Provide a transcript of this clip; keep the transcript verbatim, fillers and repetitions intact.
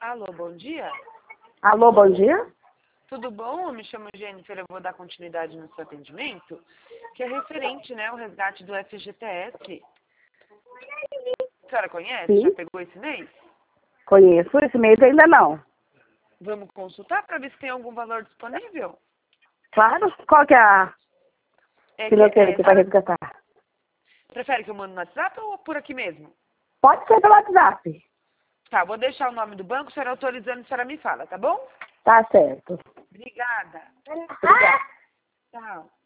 Alô, bom dia. Alô, bom dia? Tudo bom? Eu me chamo Jennifer, eu vou dar continuidade no seu atendimento, que é referente, né, ao resgate do F G T S. A senhora conhece? Sim. Já pegou esse mês? Conheço, esse mês ainda não. Vamos consultar para ver se tem algum valor disponível? Claro, qual que é a É que, financeira é, que vai sabe, resgatar? prefere que eu mande no WhatsApp ou por aqui mesmo? Pode ser pelo WhatsApp. Tá, vou deixar o nome do banco, a senhora autorizando, a senhora me fala, tá bom? Tá certo. Obrigada. Obrigada. Tchau.